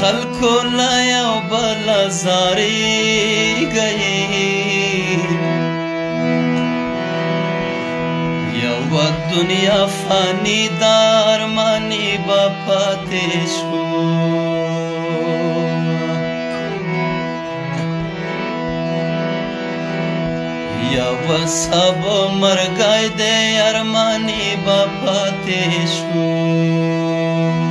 خلکو له یو بل زاریږئ یوه دنیا فاني ده ارماني به پاتې شو یوه سبا مرګی دی ارماني به پاتې شو